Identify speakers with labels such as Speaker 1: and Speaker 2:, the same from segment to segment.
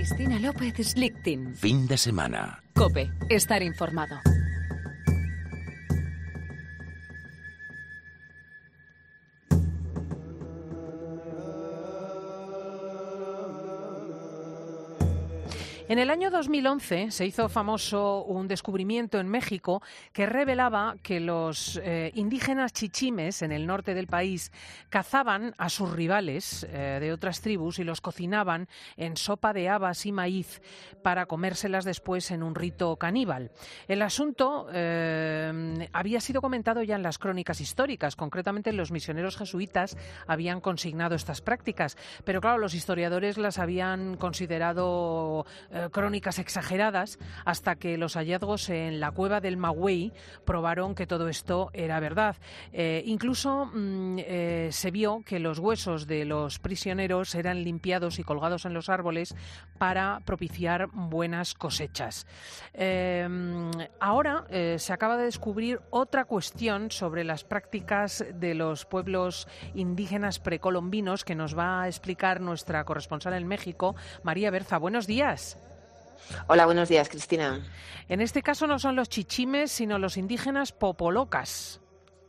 Speaker 1: Cristina López Slichting.
Speaker 2: Fin de semana.
Speaker 1: COPE. Estar informado. En el año 2011 se hizo famoso un descubrimiento en México que revelaba que los indígenas chichimes en el norte del país cazaban a sus rivales de otras tribus y los cocinaban en sopa de habas y maíz para comérselas después en un rito caníbal. El asunto había sido comentado ya en las crónicas históricas, concretamente los misioneros jesuitas habían consignado estas prácticas, pero claro, los historiadores las habían considerado crónicas exageradas hasta que los hallazgos en la cueva del Magüey probaron que todo esto era verdad. Incluso se vio que los huesos de los prisioneros eran limpiados y colgados en los árboles para propiciar buenas cosechas. Ahora se acaba de descubrir otra cuestión sobre las prácticas de los pueblos indígenas precolombinos que nos va a explicar nuestra corresponsal en México, María Berza. Buenos días.
Speaker 3: Hola, buenos días, Cristina.
Speaker 1: En este caso no son los chichimes, sino los indígenas popolocas.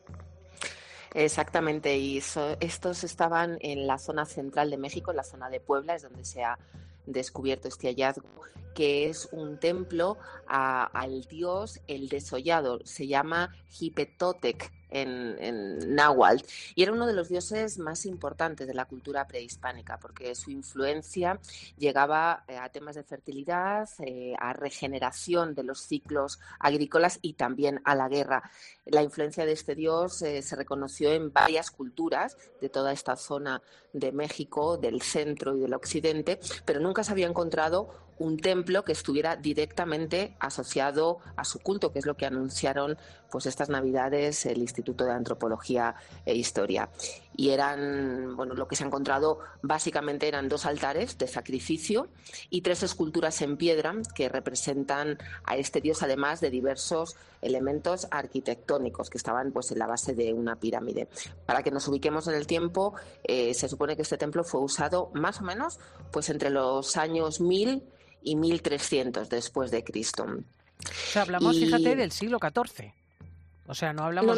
Speaker 3: Exactamente, y estos estaban en la zona central de México, en la zona de Puebla, es donde se ha descubierto este hallazgo, que es un templo al dios el desollado, se llama Jipetotec en náhuatl, y era uno de los dioses más importantes de la cultura prehispánica, porque su influencia llegaba a temas de fertilidad, a regeneración de los ciclos agrícolas y también a la guerra. La influencia de este dios se reconoció en varias culturas de toda esta zona de México, del centro y del occidente, pero nunca se había encontrado un templo que estuviera directamente asociado a su culto, que es lo que anunciaron pues estas Navidades el Instituto de Antropología e Historia. Y lo que se ha encontrado básicamente eran 2 altares de sacrificio y 3 esculturas en piedra que representan a este dios, además de diversos elementos arquitectónicos que estaban pues en la base de una pirámide. Para que nos ubiquemos en el tiempo, se supone que este templo fue usado más o menos pues entre los años 1000 y 1300 después de Cristo.
Speaker 1: O sea, hablamos, fíjate, del siglo XIV. O sea, no hablamos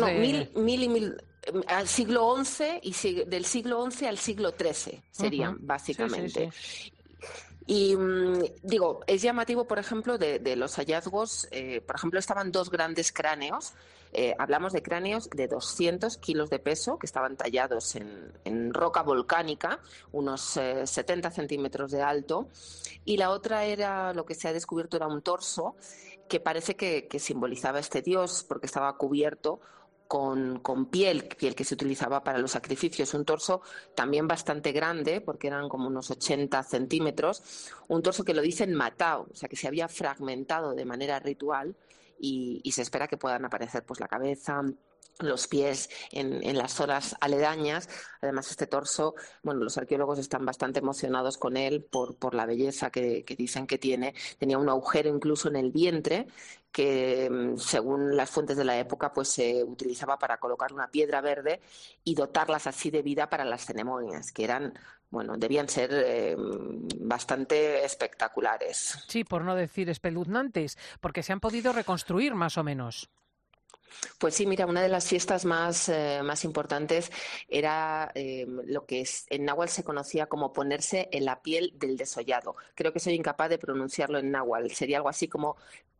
Speaker 3: al siglo XI y del siglo XI al siglo XIII serían, básicamente.
Speaker 1: Sí.
Speaker 3: Y es llamativo, por ejemplo, de los hallazgos, por ejemplo, estaban 2 grandes cráneos. Hablamos de cráneos de 200 kilos de peso que estaban tallados en roca volcánica, unos 70 centímetros de alto, y la otra era, lo que se ha descubierto era un torso que parece que simbolizaba este dios porque estaba cubierto con piel que se utilizaba para los sacrificios, un torso también bastante grande, porque eran como unos 80 centímetros, un torso que lo dicen matao, o sea que se había fragmentado de manera ritual y se espera que puedan aparecer pues la cabeza, los pies en las zonas aledañas. Además, este torso, los arqueólogos están bastante emocionados con él por la belleza que dicen que tiene. Tenía un agujero incluso en el vientre que, según las fuentes de la época, pues se utilizaba para colocar una piedra verde y dotarlas así de vida para las ceremonias, que eran, debían ser bastante espectaculares.
Speaker 1: Sí, por no decir espeluznantes, porque se han podido reconstruir más o menos.
Speaker 3: Pues sí, mira, una de las fiestas más importantes era lo que en náhuatl se conocía como ponerse en la piel del desollado. Creo que soy incapaz de pronunciarlo en náhuatl. Sería algo así como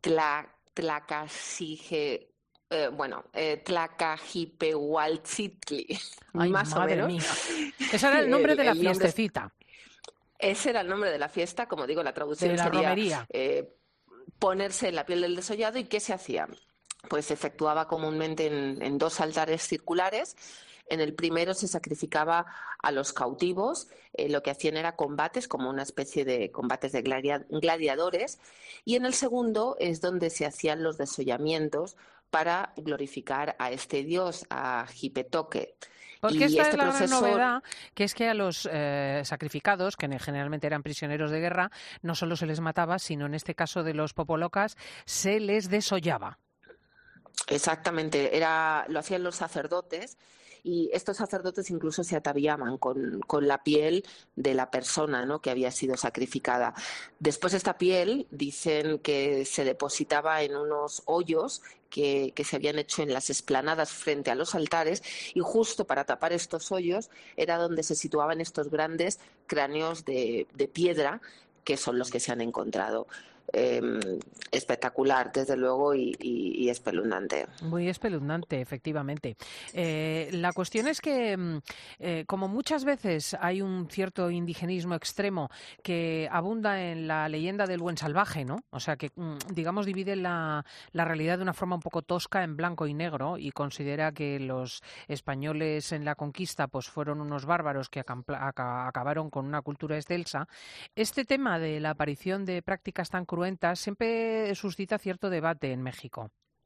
Speaker 3: Tlacajipehualtzitli.
Speaker 1: Ay,
Speaker 3: más o menos.
Speaker 1: Mía. Ese era el nombre de la fiestecita.
Speaker 3: Ese era el nombre de la fiesta, como digo, la traducción
Speaker 1: de la
Speaker 3: sería
Speaker 1: romería.
Speaker 3: Ponerse en la piel del desollado. ¿Y qué se hacía? Pues se efectuaba comúnmente en 2 altares circulares. En el primero se sacrificaba a los cautivos, lo que hacían era combates, como una especie de combates de gladiadores, y en el segundo es donde se hacían los desollamientos para glorificar a este dios, a Jipetoque.
Speaker 1: Porque esta es la gran novedad, que es que a los sacrificados, que generalmente eran prisioneros de guerra, no solo se les mataba, sino en este caso de los popolocas, se les desollaba.
Speaker 3: Exactamente, lo hacían los sacerdotes y estos sacerdotes incluso se ataviaban con la piel de la persona, ¿no?, que había sido sacrificada. Después esta piel dicen que se depositaba en unos hoyos que se habían hecho en las explanadas frente a los altares, y justo para tapar estos hoyos era donde se situaban estos grandes cráneos de piedra, que son los que se han encontrado. Espectacular, desde luego, y espeluznante.
Speaker 1: Muy espeluznante, efectivamente. La cuestión es que, como muchas veces hay un cierto indigenismo extremo que abunda en la leyenda del buen salvaje, ¿no? O sea, que, digamos, divide la realidad de una forma un poco tosca en blanco y negro, y considera que los españoles en la conquista pues fueron unos bárbaros que acabaron con una cultura excelsa. Este tema de la aparición de prácticas tan cruentas siempre suscita cierto debate en México.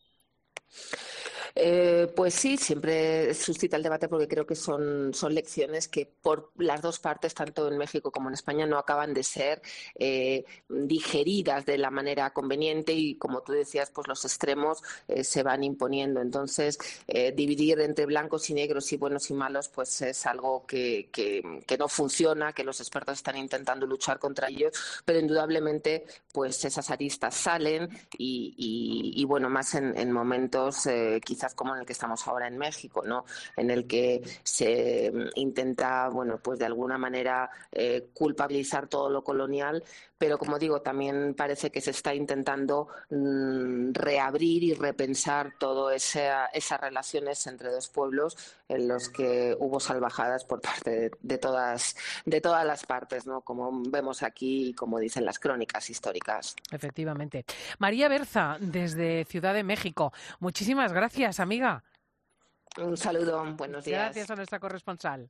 Speaker 3: Pues sí, siempre suscita el debate, porque creo que son lecciones que por las dos partes, tanto en México como en España, no acaban de ser digeridas de la manera conveniente, y como tú decías, pues los extremos se van imponiendo. Entonces, dividir entre blancos y negros y buenos y malos pues es algo que no funciona, que los expertos están intentando luchar contra ellos, pero indudablemente pues esas aristas salen y bueno, más en momentos quizás como en el que estamos ahora en México, ¿no?, en el que se intenta, bueno, pues de alguna manera culpabilizar todo lo colonial, pero como digo, también parece que se está intentando reabrir y repensar todas esas relaciones entre dos pueblos en los que hubo salvajadas por parte de todas las partes, ¿no?, como vemos aquí y como dicen las crónicas históricas.
Speaker 1: Efectivamente. María Berza, desde Ciudad de México. Muchísimas gracias, amiga.
Speaker 3: Un saludo, buenos días.
Speaker 1: Gracias a nuestra corresponsal.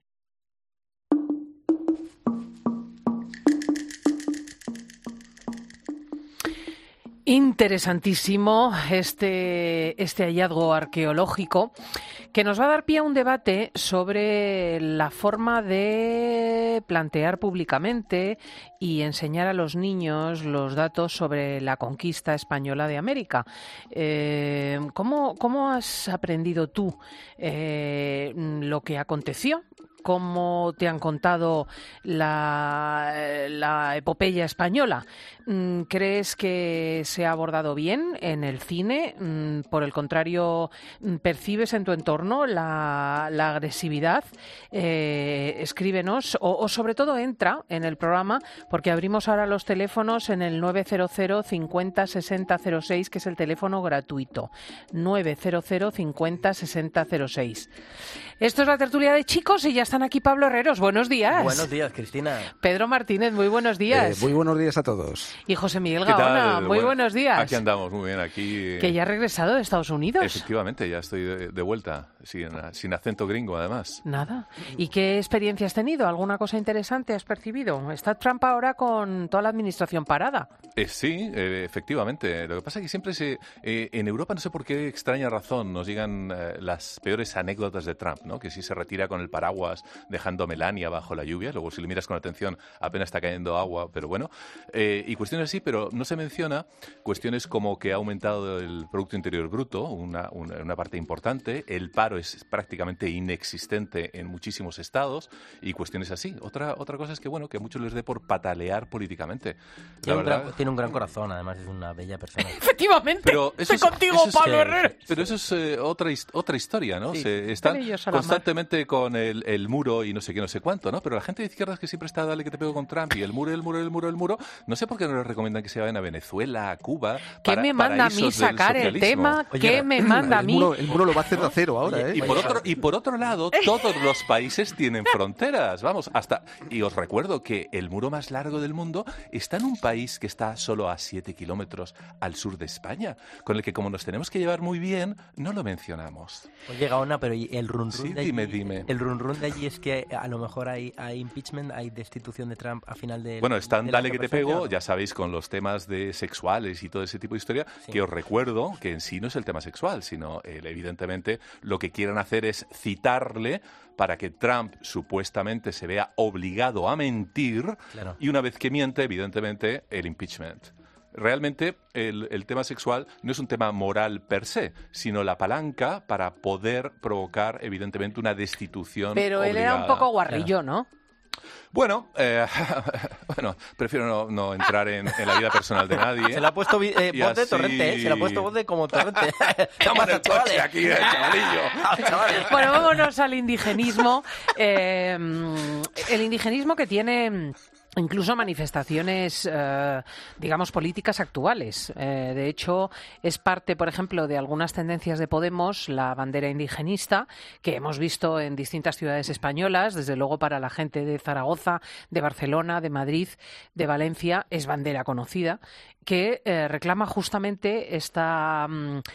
Speaker 1: Interesantísimo este hallazgo arqueológico, que nos va a dar pie a un debate sobre la forma de plantear públicamente y enseñar a los niños los datos sobre la conquista española de América. ¿Cómo has aprendido tú lo que aconteció? ¿Cómo te han contado la epopeya española? ¿Crees que se ha abordado bien en el cine? Por el contrario, ¿percibes en tu entorno la agresividad? Escríbenos o sobre todo entra en el programa, porque abrimos ahora los teléfonos en el 900 50 60 06, que es el teléfono gratuito. 900 50 60 06. Esto es la tertulia de chicos y ya están aquí Pablo Herreros. Buenos días.
Speaker 2: Buenos días, Cristina.
Speaker 1: Pedro Martínez, muy buenos días.
Speaker 4: Muy buenos días a todos.
Speaker 1: Y José Miguel Gaona, muy buenos días.
Speaker 5: Aquí andamos, muy bien. Aquí.
Speaker 1: Que ya ha regresado de Estados Unidos.
Speaker 5: Efectivamente, ya estoy de vuelta, sin acento gringo, además.
Speaker 1: Nada. ¿Y qué experiencia has tenido? ¿Alguna cosa interesante has percibido? Está Trump ahora con toda la administración parada.
Speaker 5: Sí, efectivamente. Lo que pasa es que siempre en Europa, no sé por qué extraña razón, nos llegan las peores anécdotas de Trump, ¿no? Que si se retira con el paraguas dejando a Melania bajo la lluvia, luego si le miras con atención apenas está cayendo agua, pero bueno, y cuestiones así, pero no se menciona cuestiones como que ha aumentado el Producto Interior Bruto, una parte importante, el paro es prácticamente inexistente en muchísimos estados, y cuestiones así. Otra cosa es que, bueno, que a muchos les dé por patalear políticamente.
Speaker 2: Tiene un gran corazón, además es una bella persona.
Speaker 1: Efectivamente,
Speaker 5: pero
Speaker 1: estoy contigo, Pablo Herrero.
Speaker 5: Pero eso es otra historia, ¿no?
Speaker 2: Sí.
Speaker 5: Están constantemente con el muro y no sé qué, no sé cuánto, ¿no? Pero la gente de izquierdas que siempre está dale que te pego con Trump y el muro, no sé por qué no les recomiendan que se vayan a Venezuela, a Cuba.
Speaker 1: ¿Qué me manda a mí sacar el tema? ¿Qué me manda a mí?
Speaker 4: El muro lo va a hacer de acero ahora, ¿eh?
Speaker 5: Y por otro lado, todos los países tienen fronteras, vamos, y os recuerdo que el muro más largo del mundo está en un país que está solo a 7 kilómetros al sur de España, con el que como nos tenemos que llevar muy bien, no lo mencionamos.
Speaker 2: Oye, Gaona, pero el run
Speaker 5: Sí,
Speaker 2: de allí,
Speaker 5: dime.
Speaker 2: El run de allí es que a lo mejor hay impeachment, hay destitución de Trump a final de...
Speaker 5: Bueno, están dale que te pego,
Speaker 2: ¿no?
Speaker 5: ya sabéis, con los temas de sexuales y todo ese tipo de historia, sí. Que os recuerdo que en sí no es el tema sexual, sino evidentemente lo que quieren hacer es citarle para que Trump supuestamente se vea obligado a mentir, claro. Y una vez que miente, evidentemente, el impeachment. realmente el tema sexual no es un tema moral per se, sino la palanca para poder provocar, evidentemente, una destitución
Speaker 1: Pero él
Speaker 5: obligada.
Speaker 1: era un poco guarrillo, ¿no?
Speaker 5: Bueno, prefiero no entrar en la vida personal de nadie.
Speaker 2: Se le ha puesto voz de Torrente, se le ha puesto voz de como Torrente.
Speaker 5: Toma el coche aquí, chavalillo.
Speaker 1: Bueno, vámonos al indigenismo. El indigenismo que tiene incluso manifestaciones, digamos, políticas actuales. De hecho, es parte, por ejemplo, de algunas tendencias de Podemos, la bandera indigenista, que hemos visto en distintas ciudades españolas, desde luego para la gente de Zaragoza, de Barcelona, de Madrid, de Valencia, es bandera conocida, que reclama justamente esta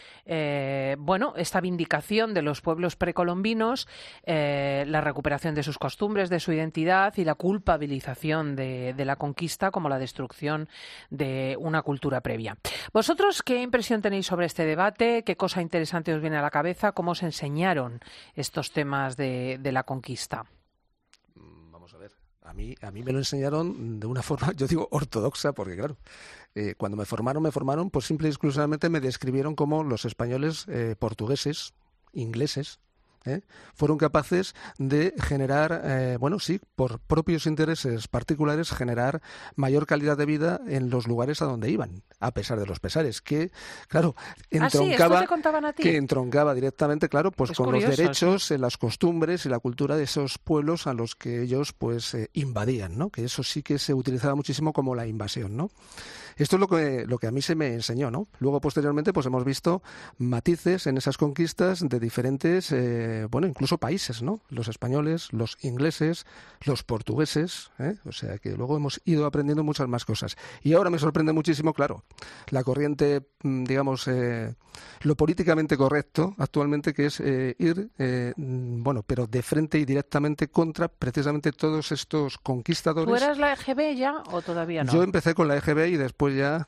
Speaker 1: vindicación de los pueblos precolombinos, la recuperación de sus costumbres, de su identidad y la culpabilización de la conquista como la destrucción de una cultura previa. ¿Vosotros qué impresión tenéis sobre este debate? ¿Qué cosa interesante os viene a la cabeza? ¿Cómo os enseñaron estos temas de la conquista?
Speaker 4: Vamos a ver. A mí me lo enseñaron de una forma, yo digo, ortodoxa, porque claro, cuando me formaron, pues simple y exclusivamente me describieron como los españoles, portugueses, ingleses, fueron capaces de generar, por propios intereses particulares, generar mayor calidad de vida en los lugares a donde iban, a pesar de los pesares, que, claro, entroncaba directamente, claro, pues con los derechos, las costumbres y la cultura de esos pueblos a los que ellos, pues, invadían, ¿no? Que eso sí que se utilizaba muchísimo como la invasión, ¿no? Esto es lo que a mí se me enseñó, ¿no? Luego, posteriormente, pues hemos visto matices en esas conquistas de diferentes, incluso países, ¿no? Los españoles, los ingleses, los portugueses, o sea que luego hemos ido aprendiendo muchas más cosas. Y ahora me sorprende muchísimo, claro, la corriente, digamos, lo políticamente correcto actualmente, que es ir, pero de frente y directamente contra precisamente todos estos conquistadores.
Speaker 1: ¿Tú eras la EGB ya o todavía no?
Speaker 4: Yo empecé con la EGB y después ya,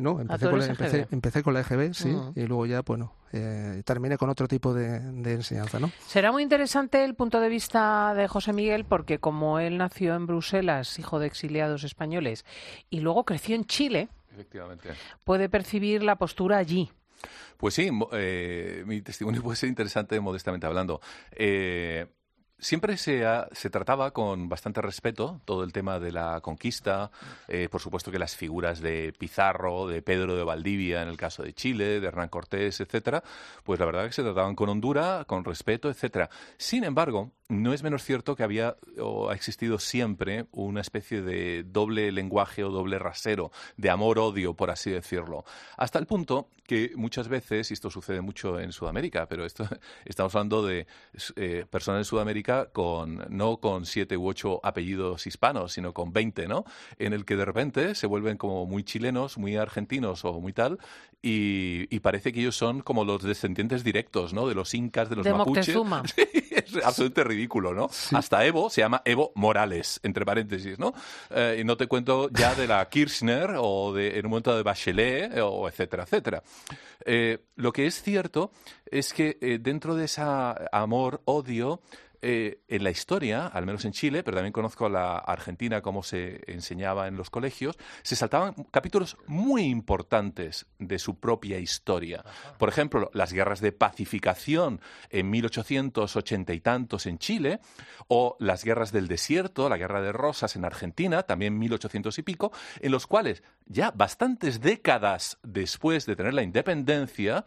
Speaker 4: empecé con la EGB, sí, y luego ya, terminé con otro tipo de enseñanza, ¿no?
Speaker 1: Será muy interesante el punto de vista de José Miguel, porque como él nació en Bruselas, hijo de exiliados españoles, y luego creció en Chile,
Speaker 5: efectivamente,
Speaker 1: puede percibir la postura allí.
Speaker 5: Pues sí, mi testimonio puede ser interesante, modestamente hablando. Siempre se trataba con bastante respeto todo el tema de la conquista. Por supuesto que las figuras de Pizarro, de Pedro de Valdivia en el caso de Chile, de Hernán Cortés, etcétera, pues la verdad es que se trataban con hondura, con respeto, etcétera. Sin embargo, no es menos cierto que había o ha existido siempre una especie de doble lenguaje o doble rasero, de amor-odio, por así decirlo. Hasta el punto que muchas veces, y esto sucede mucho en Sudamérica, pero estamos hablando de personas en Sudamérica no con 7 u 8 apellidos hispanos, sino con 20, ¿no? En el que de repente se vuelven como muy chilenos, muy argentinos o muy tal, y parece que ellos son como los descendientes directos, ¿no? De los incas, de los mapuches.
Speaker 1: Moctezuma.
Speaker 5: Sí, es absolutamente ridículo, ¿no? Sí. Hasta Evo se llama Evo Morales, entre paréntesis, ¿no? Y no te cuento ya de la Kirchner o en un momento de Bachelet, o etcétera, etcétera. Lo que es cierto es que dentro de ese amor-odio, en la historia, al menos en Chile, pero también conozco a la Argentina, cómo se enseñaba en los colegios, se saltaban capítulos muy importantes de su propia historia. Por ejemplo, las guerras de pacificación en 1880 y tantos en Chile, o las guerras del desierto, la guerra de Rosas en Argentina, también 1800 y pico, en los cuales ya bastantes décadas después de tener la independencia,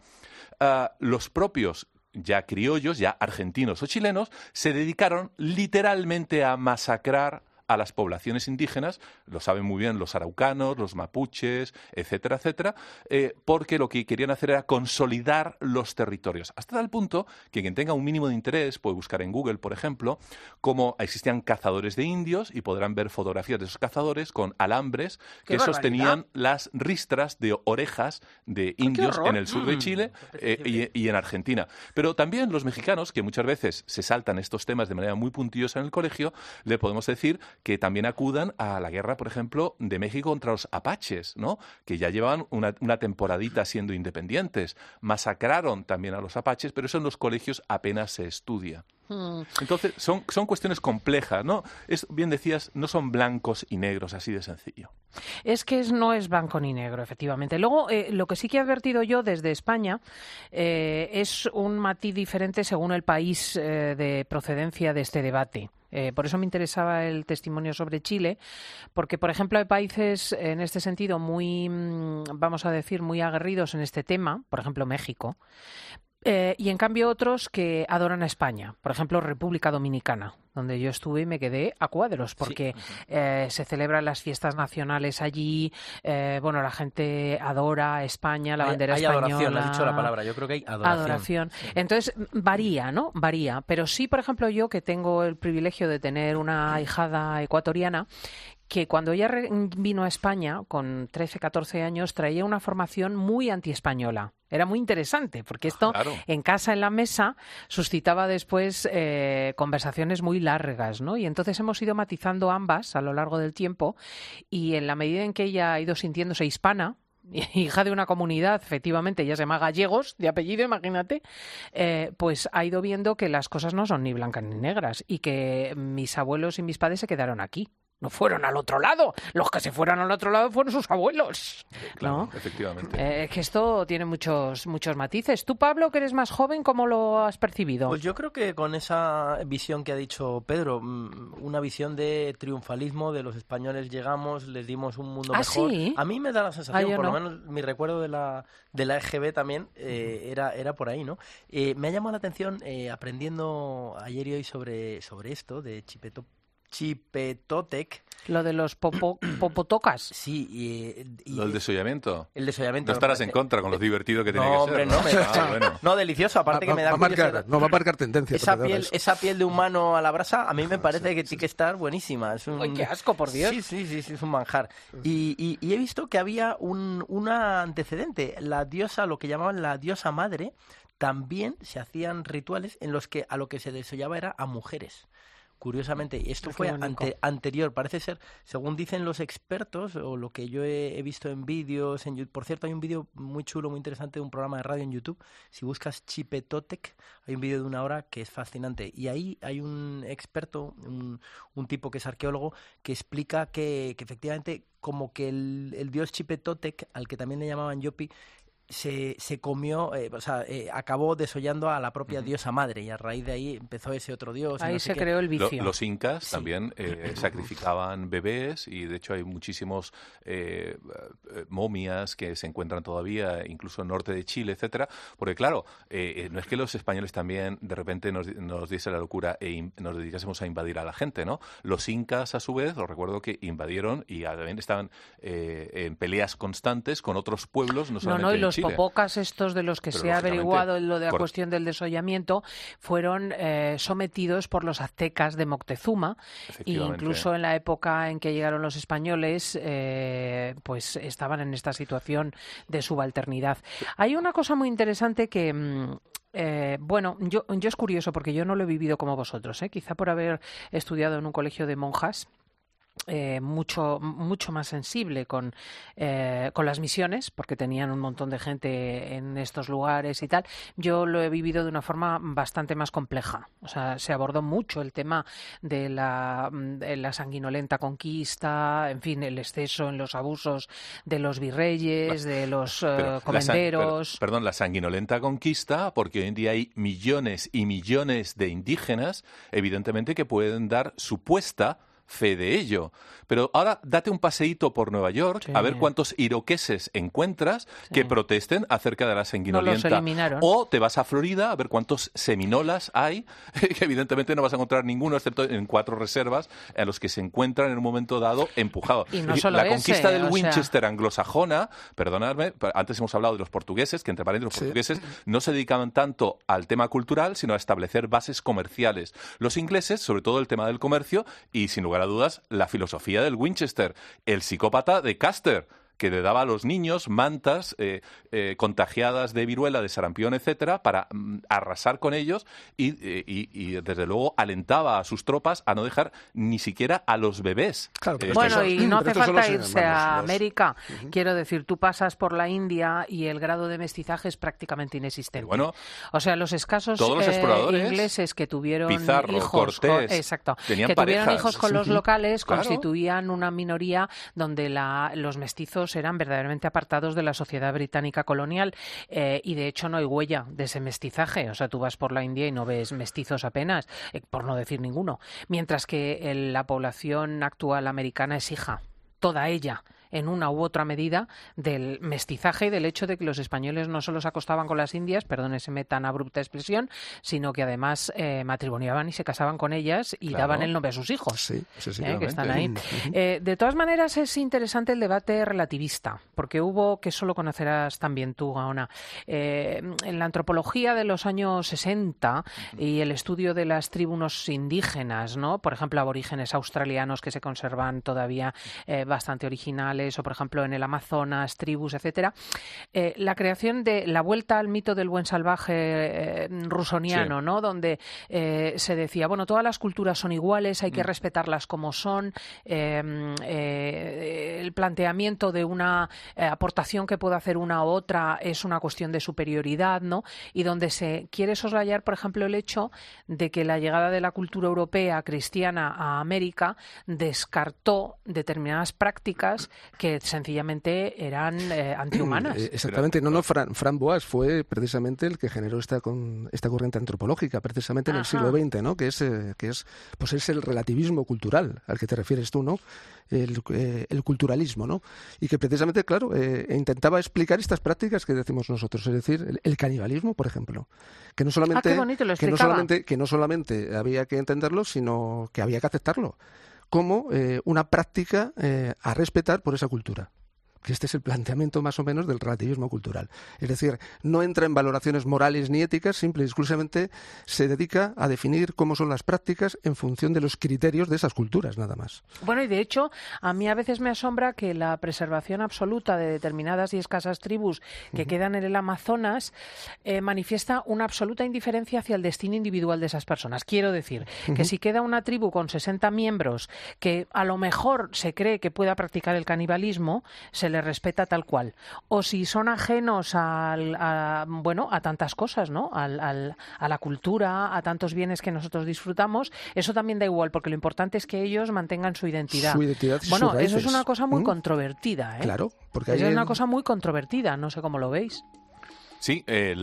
Speaker 5: los propios ya criollos, ya argentinos o chilenos, se dedicaron literalmente a masacrar a las poblaciones indígenas, lo saben muy bien los araucanos, los mapuches, etcétera, etcétera, porque lo que querían hacer era consolidar los territorios. Hasta tal punto que quien tenga un mínimo de interés puede buscar en Google, por ejemplo, cómo existían cazadores de indios y podrán ver fotografías de esos cazadores con alambres que sostenían las ristras de orejas de indios en el sur de Chile y en Argentina. Pero también los mexicanos, que muchas veces se saltan estos temas de manera muy puntillosa en el colegio, le podemos decir que también acudan a la guerra, por ejemplo, de México contra los apaches, ¿no? Que ya llevaban una temporadita siendo independientes. Masacraron también a los apaches, pero eso en los colegios apenas se estudia. Entonces, son cuestiones complejas, ¿no? Bien decías, no son blancos y negros, así de sencillo.
Speaker 1: Es que no es blanco ni negro, efectivamente. Luego, lo que sí que he advertido yo desde España es un matiz diferente según el país de procedencia de este debate. Por eso me interesaba el testimonio sobre Chile, porque, por ejemplo, hay países en este sentido muy, vamos a decir, muy aguerridos en este tema, por ejemplo, México, y en cambio otros que adoran a España, por ejemplo, República Dominicana, donde yo estuve y me quedé a cuadros, porque se celebran las fiestas nacionales allí, la gente adora a España, la bandera española. Hay
Speaker 2: adoración, has dicho la palabra, yo creo que hay adoración.
Speaker 1: Sí. Entonces, varía, ¿no? Varía, pero sí, por ejemplo, yo que tengo el privilegio de tener una ahijada ecuatoriana, que cuando ella vino a España con 13, 14 años traía una formación muy antiespañola. Era muy interesante, porque esto en casa, en la mesa, suscitaba después conversaciones muy largas, ¿no? Y entonces hemos ido matizando ambas a lo largo del tiempo, y en la medida en que ella ha ido sintiéndose hispana, hija de una comunidad, efectivamente, ella se llama Gallegos, de apellido, imagínate, pues ha ido viendo que las cosas no son ni blancas ni negras, y que mis abuelos y mis padres se quedaron aquí. No fueron al otro lado. Los que se fueron al otro lado fueron sus abuelos.
Speaker 5: Claro,
Speaker 1: ¿no?
Speaker 5: Efectivamente.
Speaker 1: Que esto tiene muchos matices. Tú, Pablo, que eres más joven, ¿cómo lo has percibido?
Speaker 2: Pues yo creo que con esa visión que ha dicho Pedro, una visión de triunfalismo, de los españoles llegamos, les dimos un mundo mejor.
Speaker 1: ¿Sí?
Speaker 2: A mí me da la sensación, por
Speaker 1: no.
Speaker 2: lo menos mi recuerdo de la EGB también era por ahí, ¿no? Me ha llamado la atención, aprendiendo ayer y hoy sobre esto, de Chipetotec.
Speaker 1: Lo de los popotocas.
Speaker 2: Sí. Y
Speaker 5: ¿Lo del desollamiento?
Speaker 2: El desollamiento.
Speaker 5: No estarás en contra con lo divertido que tiene que ser.
Speaker 2: No, no, delicioso. Aparte que me da curiosidad.
Speaker 4: Va a marcar tendencia.
Speaker 2: Esa piel de humano a la brasa, a mí me parece que tiene que estar buenísima.
Speaker 1: ¡Uy, qué asco, por Dios!
Speaker 2: Sí, es un manjar. Y he visto que había un antecedente. La diosa, lo que llamaban la diosa madre, también se hacían rituales en los que a lo que se desollaba era a mujeres. Curiosamente, esto fue anterior, parece ser, según dicen los expertos, o lo que yo he visto en vídeos, por cierto, hay un vídeo muy chulo, muy interesante de un programa de radio en YouTube. Si buscas Chipetotec, hay un vídeo de 1 hora que es fascinante, y ahí hay un experto, un tipo que es arqueólogo, que explica que efectivamente como que el dios Chipetotec, al que también le llamaban Yopi, se comió, acabó desollando a la propia diosa madre, y a raíz de ahí empezó ese otro dios.
Speaker 1: Ahí se creó el vicio.
Speaker 5: Los incas también sacrificaban bebés, y de hecho hay muchísimos momias que se encuentran todavía, incluso en el norte de Chile, etcétera, porque claro, no es que los españoles también de repente nos diese la locura y nos dedicásemos a invadir a la gente, ¿no? Los incas, a su vez, os recuerdo que invadieron y también estaban en peleas constantes con otros pueblos, no solamente
Speaker 1: los popocas estos de los que se ha averiguado lo de la cuestión del desollamiento fueron sometidos por los aztecas de Moctezuma, e incluso en la época en que llegaron los españoles pues estaban en esta situación de subalternidad. Hay una cosa muy interesante que yo es curioso porque yo no lo he vivido como vosotros, quizá por haber estudiado en un colegio de monjas, mucho más sensible con las misiones, porque tenían un montón de gente en estos lugares y tal. Yo lo he vivido de una forma bastante más compleja. O sea, se abordó mucho el tema de la sanguinolenta conquista, en fin, el exceso en los abusos de los virreyes, de los comenderos.
Speaker 5: La sanguinolenta conquista, porque hoy en día hay millones y millones de indígenas, evidentemente, que pueden dar supuesta fe de ello. Pero ahora date un paseíto por Nueva York a ver cuántos iroqueses encuentras que protesten acerca de la sanguinolenta.
Speaker 1: No los eliminaron.
Speaker 5: O te vas a Florida a ver cuántos seminolas hay, que evidentemente no vas a encontrar ninguno, excepto en 4 reservas a los que se encuentran en un momento dado empujados.
Speaker 1: Y no solo
Speaker 5: la conquista del Winchester anglosajona, perdonadme, antes hemos hablado de los portugueses, que entre paréntesis los portugueses no se dedicaban tanto al tema cultural, sino a establecer bases comerciales. Los ingleses, sobre todo el tema del comercio, y sin lugar a dudas, la filosofía del Winchester, el psicópata de Custer, que le daba a los niños mantas contagiadas de viruela, de sarampión, etcétera, para arrasar con ellos y desde luego alentaba a sus tropas a no dejar ni siquiera a los bebés.
Speaker 1: Claro, bueno, y no hace falta irse a América. Quiero decir, tú pasas por la India y el grado de mestizaje es prácticamente inexistente.
Speaker 5: Bueno,
Speaker 1: o sea, los escasos ingleses que tuvieron
Speaker 5: Pizarro,
Speaker 1: hijos,
Speaker 5: Cortés,
Speaker 1: que tuvieron hijos con los locales,
Speaker 5: claro,
Speaker 1: constituían una minoría donde los mestizos eran verdaderamente apartados de la sociedad británica colonial, y de hecho no hay huella de ese mestizaje. O sea, tú vas por la India y no ves mestizos apenas, por no decir ninguno. Mientras que la población actual americana es hija, toda ella, en una u otra medida, del mestizaje y del hecho de que los españoles no solo se acostaban con las indias, perdóneseme tan abrupta expresión, sino que además matrimoniaban y se casaban con ellas y daban el nombre a sus hijos,
Speaker 4: sí,
Speaker 1: que están ahí. De todas maneras, es interesante el debate relativista, porque hubo, que eso lo conocerás también tú, Gaona, en la antropología de los años 60 y el estudio de las tribus indígenas, ¿no? Por ejemplo, aborígenes australianos que se conservan todavía bastante originales, o por ejemplo en el Amazonas, tribus, etcétera, la creación de la vuelta al mito del buen salvaje rusoniano, ¿no? Donde se decía, bueno, todas las culturas son iguales, hay que respetarlas como son, el planteamiento de una aportación que pueda hacer una u otra es una cuestión de superioridad, ¿no? Y donde se quiere soslayar, por ejemplo, el hecho de que la llegada de la cultura europea cristiana a América descartó determinadas prácticas que sencillamente eran antihumanas.
Speaker 4: Exactamente. Fran Boas fue precisamente el que generó esta corriente antropológica, precisamente en el siglo XX, ¿no? Que es el relativismo cultural al que te refieres tú, ¿no? El culturalismo, ¿no? Y que precisamente, claro, intentaba explicar estas prácticas que decimos nosotros, es decir, el canibalismo, por ejemplo, que no solamente había que entenderlo, sino que había que aceptarlo como una práctica a respetar por esa cultura. Que este es el planteamiento más o menos del relativismo cultural. Es decir, no entra en valoraciones morales ni éticas, simple y exclusivamente se dedica a definir cómo son las prácticas en función de los criterios de esas culturas, nada más.
Speaker 1: Bueno, y de hecho, a mí a veces me asombra que la preservación absoluta de determinadas y escasas tribus que quedan en el Amazonas manifiesta una absoluta indiferencia hacia el destino individual de esas personas. Quiero decir, que si queda una tribu con 60 miembros que a lo mejor se cree que pueda practicar el canibalismo, se le respeta tal cual. O si son ajenos a tantas cosas, ¿no? A la cultura, a tantos bienes que nosotros disfrutamos, eso también da igual, porque lo importante es que ellos mantengan su identidad.
Speaker 4: Su identidad y
Speaker 1: bueno,
Speaker 4: sus raíces.
Speaker 1: Eso es una cosa muy controvertida, ¿eh?
Speaker 4: Claro, porque
Speaker 1: eso es una cosa muy controvertida, no sé cómo lo veis.
Speaker 5: Sí,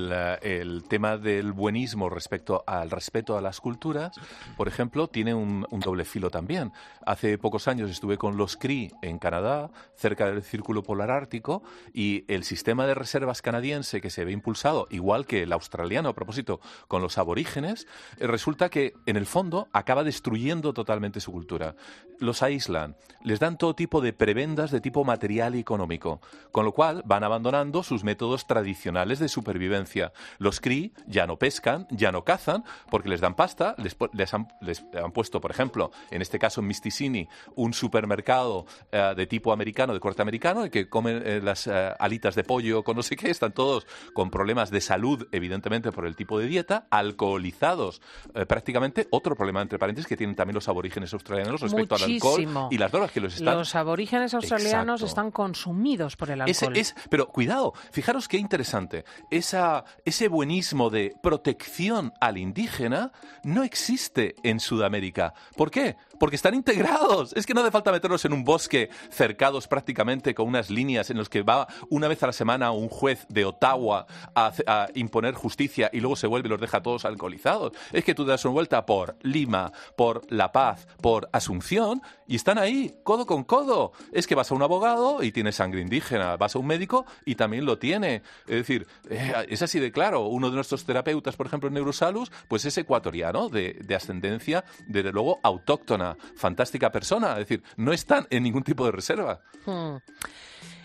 Speaker 5: el tema del buenismo respecto al respeto a las culturas, por ejemplo, tiene un doble filo también. Hace pocos años estuve con los Cree en Canadá, cerca del Círculo Polar Ártico, y el sistema de reservas canadiense que se ve impulsado, igual que el australiano, a propósito, con los aborígenes, resulta que, en el fondo, acaba destruyendo totalmente su cultura. Los aíslan, les dan todo tipo de prebendas de tipo material y económico, con lo cual van abandonando sus métodos tradicionales de supervivencia. Los Cree ya no pescan, ya no cazan, porque les dan pasta, les han puesto, por ejemplo, en este caso en Mistissini, un supermercado de tipo americano, de corte americano, y que comen las alitas de pollo con no sé qué, están todos con problemas de salud, evidentemente por el tipo de dieta, alcoholizados, prácticamente otro problema, entre paréntesis, que tienen también los aborígenes australianos respecto al alcohol y las drogas que los están...
Speaker 1: Los aborígenes australianos están consumidos por el alcohol.
Speaker 5: Pero cuidado, fijaros qué interesante. Ese buenismo de protección al indígena no existe en Sudamérica. ¿Por qué? Porque están integrados. Es que no hace falta meterlos en un bosque cercados prácticamente con unas líneas en los que va una vez a la semana un juez de Ottawa a imponer justicia y luego se vuelve y los deja todos alcoholizados. Es que tú das una vuelta por Lima, por La Paz, por Asunción y están ahí, codo con codo. Es que vas a un abogado y tiene sangre indígena, vas a un médico y también lo tiene. Es decir, es así de claro. Uno de nuestros terapeutas, por ejemplo, en Neurosalus, pues es ecuatoriano, de ascendencia, desde luego, autóctona. Fantástica persona. Es decir, no están en ningún tipo de reserva.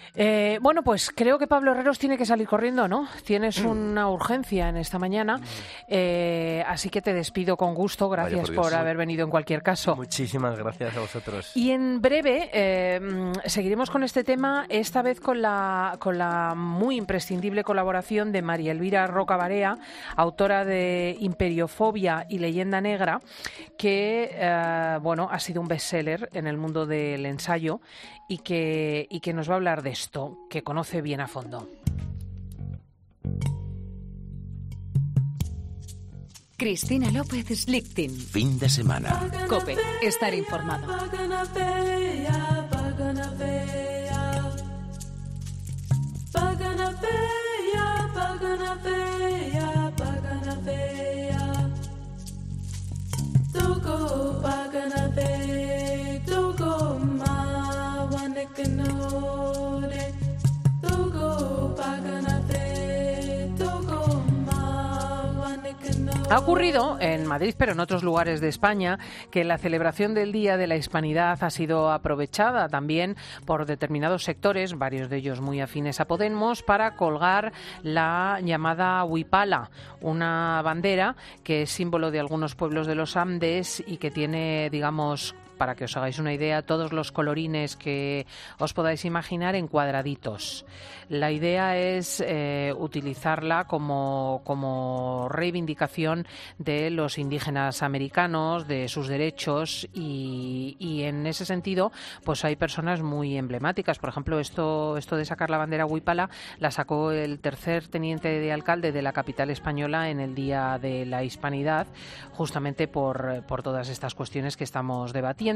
Speaker 1: Bueno, pues creo que Pablo Herreros tiene que salir corriendo, ¿no? Tienes una urgencia en esta mañana, así que te despido con gusto. Gracias por haber venido en cualquier caso.
Speaker 2: Muchísimas gracias a vosotros.
Speaker 1: Y en breve seguiremos con este tema, esta vez con la muy imprescindible colaboración de María Elvira Roca Barea, autora de Imperiofobia y Leyenda Negra, que ha sido un bestseller en el mundo del ensayo y que nos va a hablar de esto, que conoce bien a fondo.
Speaker 6: Cristina López Slichting.
Speaker 7: Fin de semana.
Speaker 6: COPE. Estar informado.
Speaker 1: Ha ocurrido en Madrid, pero en otros lugares de España, que la celebración del Día de la Hispanidad ha sido aprovechada también por determinados sectores, varios de ellos muy afines a Podemos, para colgar la llamada huipala, una bandera que es símbolo de algunos pueblos de los Andes y que tiene, digamos, para que os hagáis una idea, todos los colorines que os podáis imaginar en cuadraditos. La idea es utilizarla como reivindicación de los indígenas americanos, de sus derechos y en ese sentido pues hay personas muy emblemáticas. Por ejemplo, esto de sacar la bandera huipala la sacó el tercer teniente de alcalde de la capital española en el Día de la Hispanidad, justamente por todas estas cuestiones que estamos debatiendo.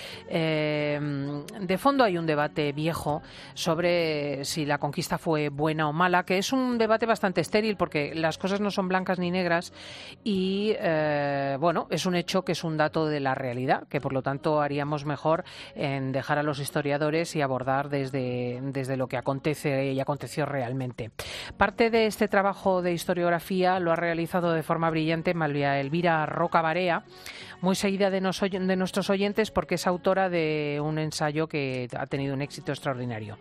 Speaker 1: De fondo hay un debate viejo sobre si la conquista fue buena o mala, que es un debate bastante estéril porque las cosas no son blancas ni negras y es un hecho que es un dato de la realidad, que por lo tanto haríamos mejor en dejar a los historiadores y abordar desde lo que acontece y aconteció realmente. Parte de este trabajo de historiografía lo ha realizado de forma brillante María Elvira Roca Barea, muy seguida de nuestros oyentes porque es autora de un ensayo que ha tenido un éxito extraordinario,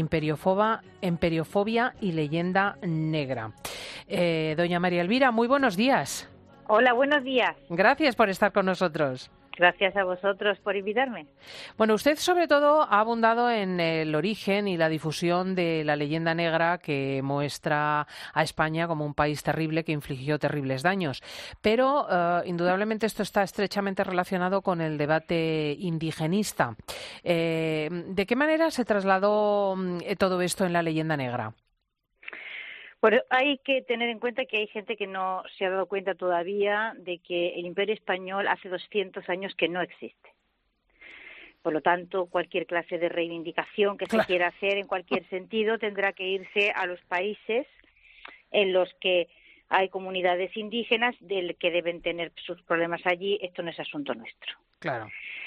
Speaker 1: Imperiofobia y Leyenda Negra. Doña María Elvira, muy buenos días.
Speaker 8: Hola, buenos días.
Speaker 1: Gracias por estar con nosotros.
Speaker 8: Gracias a vosotros por invitarme.
Speaker 1: Bueno, usted sobre todo ha abundado en el origen y la difusión de la leyenda negra que muestra a España como un país terrible que infligió terribles daños. Pero indudablemente esto está estrechamente relacionado con el debate indigenista. ¿De qué manera se trasladó todo esto en la leyenda negra?
Speaker 8: Bueno, hay que tener en cuenta que hay gente que no se ha dado cuenta todavía de que el Imperio Español hace 200 años que no existe. Por lo tanto, cualquier clase de reivindicación que se quiera hacer en cualquier sentido tendrá que irse a los países en los que hay comunidades indígenas que deben tener sus problemas allí. Esto no es asunto nuestro.
Speaker 1: Claro.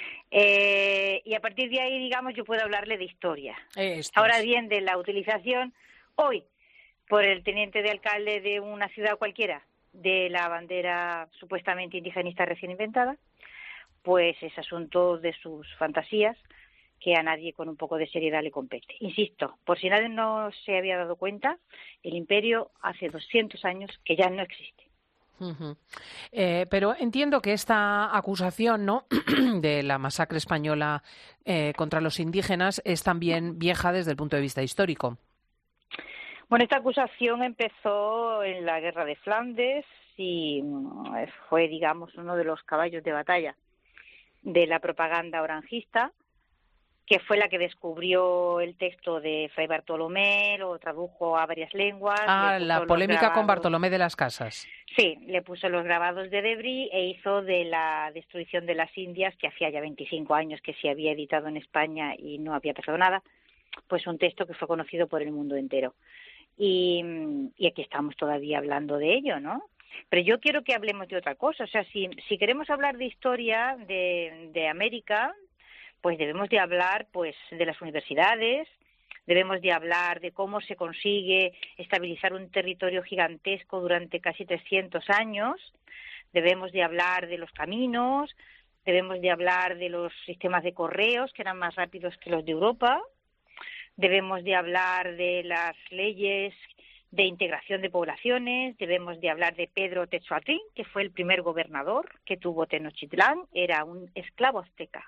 Speaker 8: Y a partir de ahí, digamos, yo puedo hablarle de historia. Ahora bien, de la utilización hoy por el teniente de alcalde de una ciudad cualquiera de la bandera supuestamente indigenista recién inventada, pues es asunto de sus fantasías que a nadie con un poco de seriedad le compete. Insisto, por si nadie no se había dado cuenta, el imperio hace 200 años que ya no existe.
Speaker 1: Uh-huh. Pero entiendo que esta acusación, ¿no?, de la masacre española contra los indígenas es también vieja desde el punto de vista histórico.
Speaker 8: Bueno, esta acusación empezó en la Guerra de Flandes y fue, digamos, uno de los caballos de batalla de la propaganda orangista, que fue la que descubrió el texto de Fray Bartolomé, lo tradujo a varias lenguas.
Speaker 1: La polémica con Bartolomé de las Casas.
Speaker 8: Sí, le puso los grabados de Debris e hizo de la destrucción de las Indias, que hacía ya 25 años que se había editado en España y no había pasado nada, pues un texto que fue conocido por el mundo entero. Y aquí estamos todavía hablando de ello, ¿no? Pero yo quiero que hablemos de otra cosa. O sea, si queremos hablar de historia de América, pues debemos de hablar pues de las universidades, debemos de hablar de cómo se consigue estabilizar un territorio gigantesco durante casi 300 años, debemos de hablar de los caminos, debemos de hablar de los sistemas de correos que eran más rápidos que los de Europa. debemos de hablar de las leyes de integración de poblaciones, debemos de hablar de Pedro Tetzoatlín, que fue el primer gobernador que tuvo Tenochtitlán, era un esclavo azteca.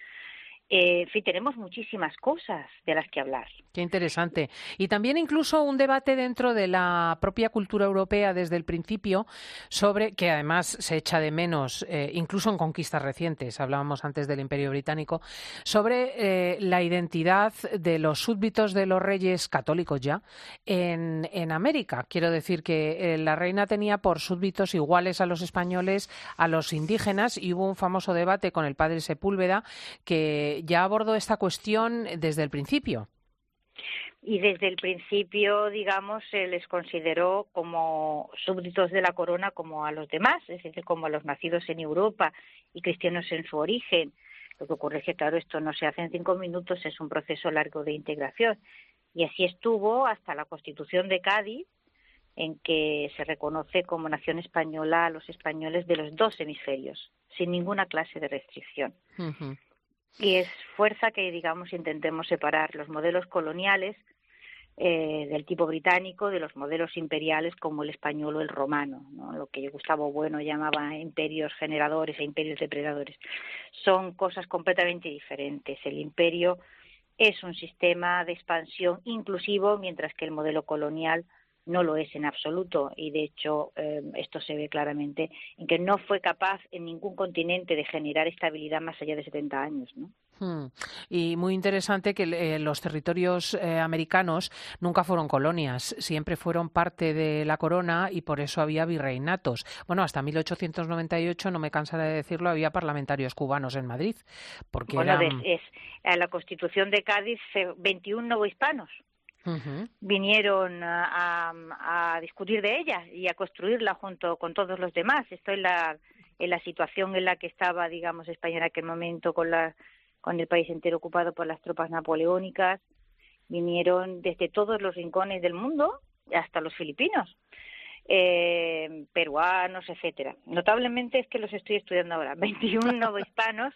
Speaker 8: En fin, tenemos muchísimas cosas de las que hablar.
Speaker 1: Qué interesante. Y también incluso un debate dentro de la propia cultura europea desde el principio sobre, que además se echa de menos, incluso en conquistas recientes, hablábamos antes del Imperio Británico, sobre la identidad de los súbditos de los reyes católicos ya en América. Quiero decir que la reina tenía por súbditos iguales a los españoles, a los indígenas, y hubo un famoso debate con el padre Sepúlveda que ya abordó esta cuestión desde el principio.
Speaker 8: Y desde el principio, digamos, se les consideró como súbditos de la corona como a los demás, es decir, como a los nacidos en Europa y cristianos en su origen. Lo que ocurre es que, claro, esto no se hace en 5 minutos, es un proceso largo de integración. Y así estuvo hasta la Constitución de Cádiz, en que se reconoce como nación española a los españoles de los 2 hemisferios, sin ninguna clase de restricción.
Speaker 1: Uh-huh.
Speaker 8: Y es fuerza que, digamos, intentemos separar los modelos coloniales del tipo británico de los modelos imperiales como el español o el romano, ¿no? Lo que Gustavo Bueno llamaba imperios generadores e imperios depredadores. Son cosas completamente diferentes. El imperio es un sistema de expansión inclusivo, mientras que el modelo colonial no lo es en absoluto, y de hecho esto se ve claramente en que no fue capaz en ningún continente de generar estabilidad más allá de 70 años, ¿no?
Speaker 1: Y muy interesante que los territorios americanos nunca fueron colonias, siempre fueron parte de la corona y por eso había virreinatos. Bueno, hasta 1898, no me cansaré de decirlo, había parlamentarios cubanos en Madrid. Porque
Speaker 8: la Constitución de Cádiz, 21 novohispanos. Uh-huh. Vinieron a discutir de ella y a construirla junto con todos los demás. Esto en la situación en la que estaba, digamos, España en aquel momento con el país entero ocupado por las tropas napoleónicas. Vinieron desde todos los rincones del mundo hasta los filipinos, peruanos, etcétera. Notablemente es que los estoy estudiando ahora. 21 novohispanos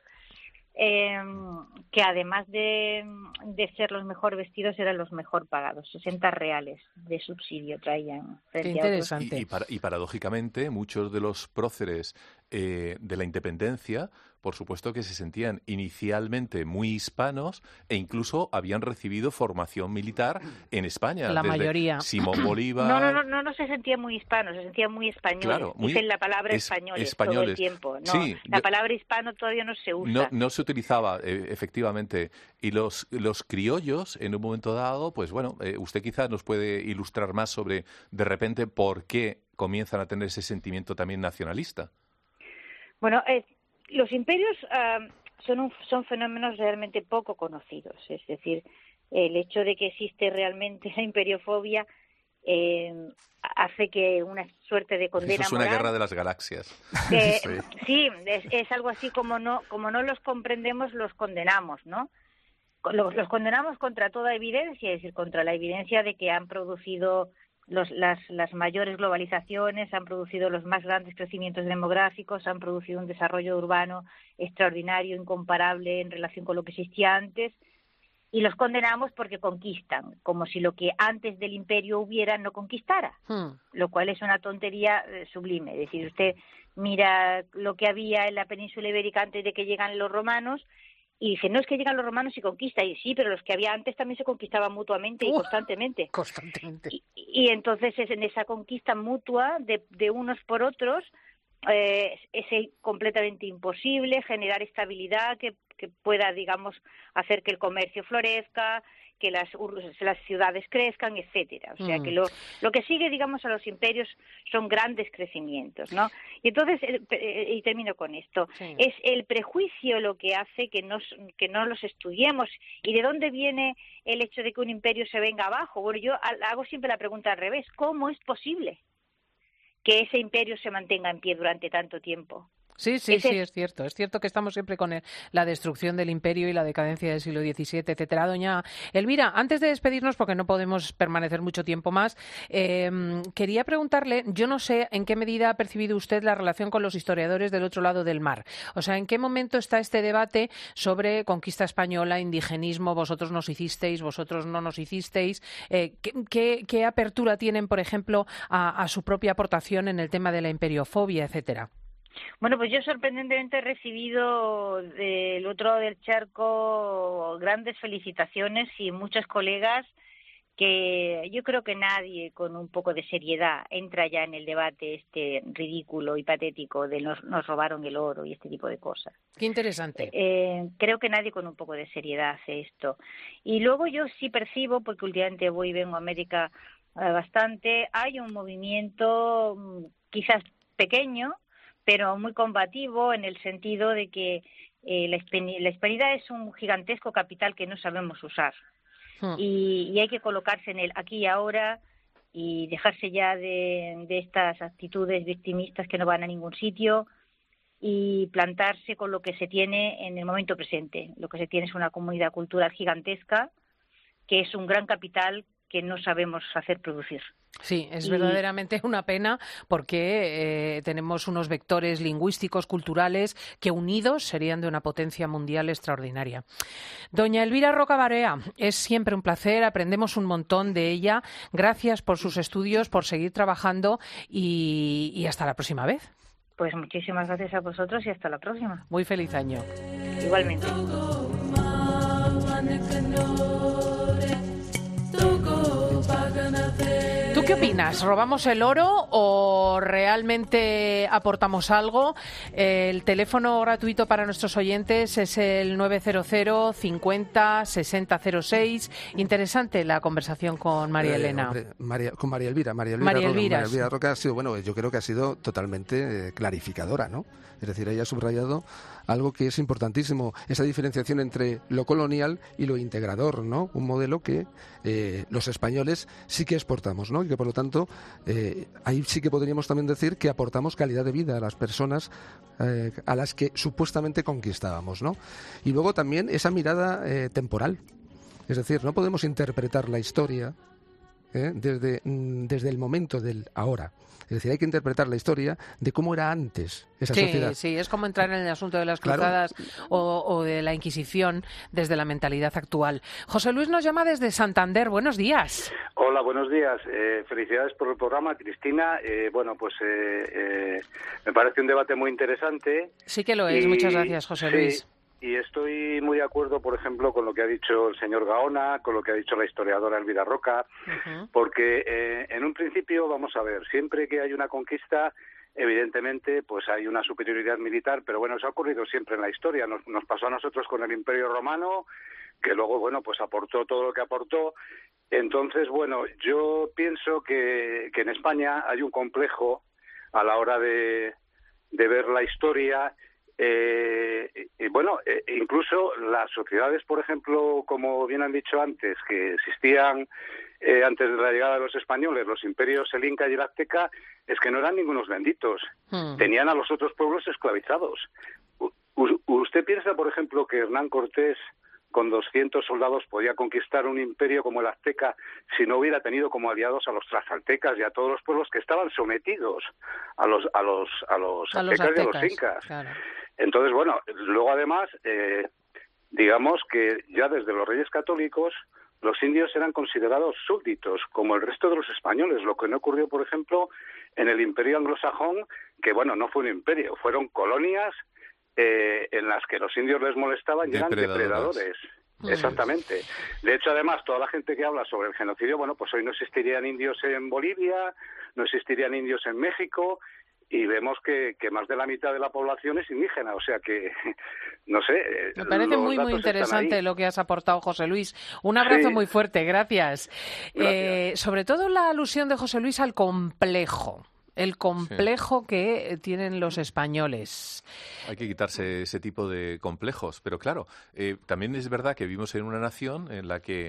Speaker 8: que además de ser los mejor vestidos eran los mejor pagados, 60 reales de subsidio traían.
Speaker 1: Qué interesante.
Speaker 5: Y paradójicamente muchos de los próceres de la independencia, por supuesto que se sentían inicialmente muy hispanos e incluso habían recibido formación militar en España.
Speaker 1: La mayoría.
Speaker 5: Simón Bolívar.
Speaker 8: No se sentían muy hispanos, se sentían muy españoles.
Speaker 5: Claro,
Speaker 8: dicen la palabra españoles todo el tiempo. No,
Speaker 5: sí,
Speaker 8: la palabra hispano todavía no se usa.
Speaker 5: No se utilizaba, efectivamente. Y los criollos, en un momento dado, pues bueno, usted quizás nos puede ilustrar más sobre, de repente, por qué comienzan a tener ese sentimiento también nacionalista.
Speaker 8: Bueno, los imperios son fenómenos realmente poco conocidos. Es decir, el hecho de que existe realmente la imperiofobia hace que una suerte de condena
Speaker 5: moral. Eso es una guerra de las galaxias.
Speaker 8: Sí, es algo así como no los comprendemos, los condenamos, ¿no? Los condenamos contra toda evidencia, es decir, contra la evidencia de que han producido las mayores globalizaciones, han producido los más grandes crecimientos demográficos, han producido un desarrollo urbano extraordinario, incomparable en relación con lo que existía antes, y los condenamos porque conquistan, como si lo que antes del imperio hubiera no conquistara, lo cual es una tontería sublime. Es decir, usted mira lo que había en la península ibérica antes de que llegan los romanos, y dice, no es que llegan los romanos y conquistan, y sí, pero los que había antes también se conquistaban mutuamente y constantemente. Y entonces es en esa conquista mutua de unos por otros, es completamente imposible generar estabilidad que pueda, digamos, hacer que el comercio florezca, que las ciudades crezcan, etcétera. O sea, que lo que sigue, digamos, a los imperios son grandes crecimientos, ¿no? Y entonces, y termino con esto, sí. Es el prejuicio lo que hace que no los estudiemos. ¿Y de dónde viene el hecho de que un imperio se venga abajo? Bueno, yo hago siempre la pregunta al revés. ¿Cómo es posible que ese imperio se mantenga en pie durante tanto tiempo?
Speaker 1: Sí, es cierto. Es cierto que estamos siempre con la destrucción del imperio y la decadencia del siglo XVII, etcétera. Doña Elvira, antes de despedirnos, porque no podemos permanecer mucho tiempo más, quería preguntarle, yo no sé en qué medida ha percibido usted la relación con los historiadores del otro lado del mar. O sea, ¿en qué momento está este debate sobre conquista española, indigenismo, vosotros nos hicisteis, vosotros no nos hicisteis? ¿Qué apertura tienen, por ejemplo, a su propia aportación en el tema de la imperiofobia, etcétera?
Speaker 8: Bueno, pues yo sorprendentemente he recibido del otro lado del charco grandes felicitaciones y muchos colegas que yo creo que nadie con un poco de seriedad entra ya en el debate este ridículo y patético de nos robaron el oro y este tipo de cosas.
Speaker 1: Qué interesante.
Speaker 8: Creo que nadie con un poco de seriedad hace esto. Y luego yo sí percibo, porque últimamente voy y vengo a América bastante, hay un movimiento quizás pequeño, pero muy combativo en el sentido de que la hispanidad es un gigantesco capital que no sabemos usar. Y hay que colocarse en el aquí y ahora y dejarse ya de estas actitudes victimistas que no van a ningún sitio y plantarse con lo que se tiene en el momento presente. Lo que se tiene es una comunidad cultural gigantesca que es un gran capital que no sabemos hacer producir.
Speaker 1: Sí, es verdaderamente una pena porque tenemos unos vectores lingüísticos, culturales, que unidos serían de una potencia mundial extraordinaria. Doña Elvira Rocabarea, es siempre un placer, aprendemos un montón de ella. Gracias por sus estudios, por seguir trabajando y hasta la próxima vez.
Speaker 8: Pues muchísimas gracias a vosotros y hasta la próxima.
Speaker 1: Muy feliz año.
Speaker 8: Igualmente.
Speaker 1: ¿Tú qué opinas? ¿Robamos el oro o realmente aportamos algo? El teléfono gratuito para nuestros oyentes es el 900 50 60 06. Interesante la conversación con María Elena.
Speaker 4: Con María Elvira. María Elvira Roca ha sido, bueno, yo creo que ha sido totalmente clarificadora, ¿no? Es decir, ella ha subrayado algo que es importantísimo, esa diferenciación entre lo colonial y lo integrador, ¿no? Un modelo que los españoles sí que exportamos, ¿no? Y que, por lo tanto, ahí sí que podríamos también decir que aportamos calidad de vida a las personas a las que supuestamente conquistábamos, ¿no? Y luego también esa mirada temporal. Es decir, no podemos interpretar la historia desde el momento del ahora. Es decir, hay que interpretar la historia de cómo era antes esa sociedad.
Speaker 1: Sí, es como entrar en el asunto de las cruzadas, claro, o de la Inquisición desde la mentalidad actual. José Luis nos llama desde Santander. Buenos días.
Speaker 7: Hola, buenos días. Felicidades por el programa, Cristina. Me parece un debate muy interesante.
Speaker 1: Sí que lo es. Muchas gracias, José Luis.
Speaker 7: Y estoy muy de acuerdo, por ejemplo, con lo que ha dicho el señor Gaona, con lo que ha dicho la historiadora Elvira Roca, porque en un principio, vamos a ver, siempre que hay una conquista, evidentemente, pues hay una superioridad militar, pero bueno, eso ha ocurrido siempre en la historia. Nos pasó a nosotros con el Imperio Romano, que luego, bueno, pues aportó todo lo que aportó. Entonces, bueno, yo pienso que en España hay un complejo a la hora de ver la historia. Incluso las sociedades, por ejemplo, como bien han dicho antes, que existían antes de la llegada de los españoles, los imperios, el Inca y el Azteca, es que no eran ningunos benditos. Tenían a los otros pueblos esclavizados. ¿Usted piensa, por ejemplo, que Hernán Cortés con 200 soldados podía conquistar un imperio como el Azteca si no hubiera tenido como aliados a los tlaxcaltecas y a todos los pueblos que estaban sometidos a los aztecas y a los incas? Claro. Entonces, bueno, luego además, digamos que ya desde los reyes católicos los indios eran considerados súbditos, como el resto de los españoles, lo que no ocurrió, por ejemplo, en el imperio anglosajón, que bueno, no fue un imperio, fueron colonias en las que los indios les molestaban y eran depredadores. Exactamente. De hecho, además, toda la gente que habla sobre el genocidio, bueno, pues hoy no existirían indios en Bolivia, no existirían indios en México, y vemos que más de la mitad de la población es indígena, o sea que, no sé.
Speaker 1: Me parece muy interesante lo que has aportado, José Luis. Un abrazo muy fuerte, gracias. Sobre todo la alusión de José Luis al complejo. El complejo que tienen los españoles.
Speaker 5: Hay que quitarse ese tipo de complejos, pero claro, también es verdad que vivimos en una nación en la que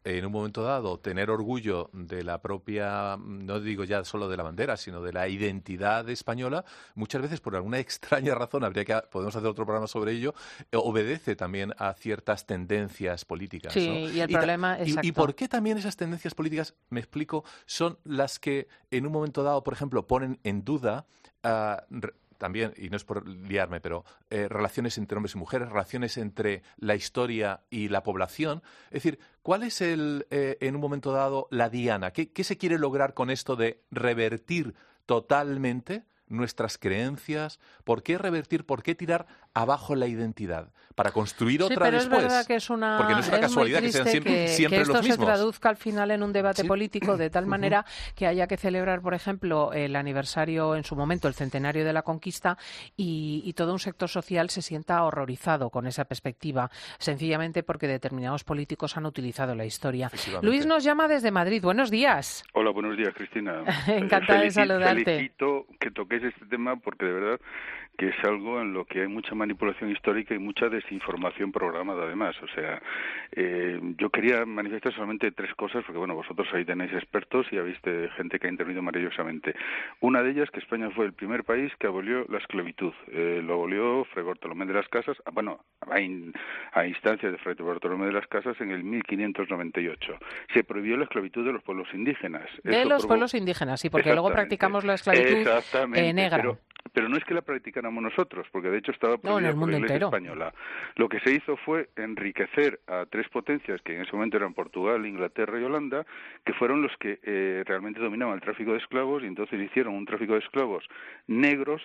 Speaker 5: en un momento dado, tener orgullo de la propia, no digo ya solo de la bandera, sino de la identidad española, muchas veces por alguna extraña razón, podemos hacer otro programa sobre ello, obedece también a ciertas tendencias políticas.
Speaker 1: Sí,
Speaker 5: ¿no?
Speaker 1: y el problema, exacto.
Speaker 5: ¿Y por qué también esas tendencias políticas, me explico, son las que en un momento dado, por ejemplo, ponen en duda también, y no es por liarme, pero relaciones entre hombres y mujeres, relaciones entre la historia y la población? Es decir, ¿cuál es en un momento dado la diana? ¿Qué se quiere lograr con esto de revertir totalmente nuestras creencias? ¿Por qué revertir? ¿Por qué tirar abajo la identidad? Para construir otra
Speaker 1: pero
Speaker 5: después.
Speaker 1: Es verdad que porque
Speaker 5: no es una casualidad que sean siempre
Speaker 1: que esto
Speaker 5: los mismos.
Speaker 1: se traduzca al final en un debate político de tal manera que haya que celebrar, por ejemplo, el aniversario, en su momento, el centenario de la conquista, y todo un sector social se sienta horrorizado con esa perspectiva, sencillamente porque determinados políticos han utilizado la historia. Luis nos llama desde Madrid. Buenos días.
Speaker 9: Hola, buenos días, Cristina.
Speaker 1: Encantada de saludarte.
Speaker 9: Felicito que toquéis este tema porque de verdad que es algo en lo que hay mucha manipulación histórica y mucha desinformación programada además. O sea, yo quería manifestar solamente 3 cosas, porque bueno, vosotros ahí tenéis expertos y habéis gente que ha intervenido maravillosamente. Una de ellas, que España fue el primer país que abolió la esclavitud. Lo abolió Fray Bartolomé de las Casas, a instancias de Fray Bartolomé de las Casas en el 1598. Se prohibió la esclavitud de los pueblos indígenas.
Speaker 1: Pueblos indígenas, sí, porque luego practicamos la esclavitud negra.
Speaker 9: Pero no es que la practicáramos nosotros, porque de hecho estaba prohibida por la Iglesia española. Lo que se hizo fue enriquecer a 3 potencias, que en ese momento eran Portugal, Inglaterra y Holanda, que fueron los que realmente dominaban el tráfico de esclavos, y entonces hicieron un tráfico de esclavos negros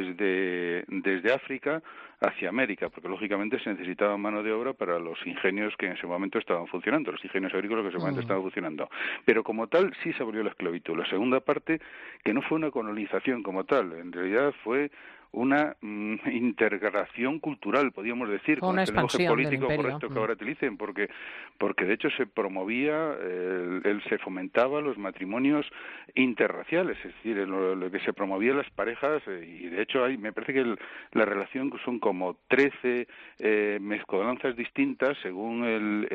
Speaker 9: desde África hacia América, porque lógicamente se necesitaba mano de obra para los ingenios que en ese momento estaban funcionando, los ingenios agrícolas que en ese momento estaban funcionando. Pero como tal sí se abolió la esclavitud. La segunda parte, que no fue una colonización como tal, en realidad fue una integración cultural, podríamos decir, con el lenguaje político correcto que ahora utilicen, porque de hecho se promovía, se fomentaba los matrimonios interraciales, es decir, lo que se promovía las parejas, y de hecho me parece que la relación son como 13 mezcolanzas distintas según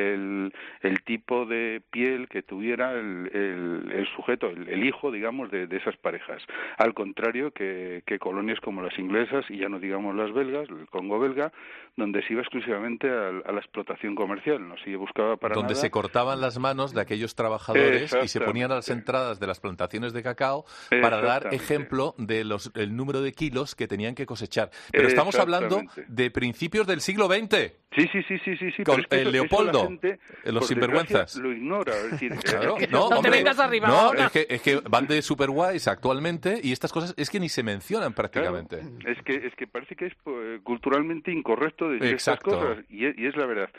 Speaker 9: el tipo de piel que tuviera el sujeto, el hijo, digamos, de esas parejas, al contrario que colonias como las inglesas, y ya no digamos las belgas, el Congo belga, donde se iba exclusivamente a la explotación comercial, no se buscaba para
Speaker 5: donde
Speaker 9: nada.
Speaker 5: Se cortaban las manos de aquellos trabajadores y se ponían a las entradas de las plantaciones de cacao para dar ejemplo de el número de kilos que tenían que cosechar. Pero estamos hablando de principios del siglo XX.
Speaker 9: Sí.
Speaker 5: Con Leopoldo, los sinvergüenzas.
Speaker 9: Lo ignora. Es decir,
Speaker 5: claro,
Speaker 1: no te vengas arriba.
Speaker 5: No, es que van de super guays actualmente y estas cosas es que ni se mencionan prácticamente.
Speaker 9: Claro, es que parece que es culturalmente incorrecto decir estas cosas, y es la verdad.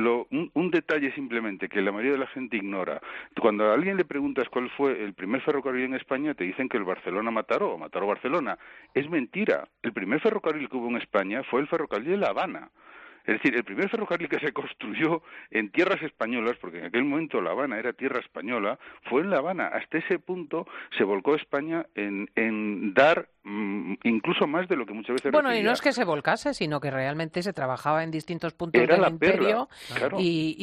Speaker 9: Un detalle simplemente que la mayoría de la gente ignora. Cuando a alguien le preguntas cuál fue el primer ferrocarril en España, te dicen que el Barcelona-Mataró, o Mataró-Barcelona. Es mentira. El primer ferrocarril que hubo en España fue el ferrocarril de La Habana. Es decir, el primer ferrocarril que se construyó en tierras españolas, porque en aquel momento La Habana era tierra española, fue en La Habana. Hasta ese punto se volcó España en dar incluso más de lo que muchas veces
Speaker 1: requería. Y no es que se volcase, sino que realmente se trabajaba en distintos puntos del imperio,
Speaker 9: claro.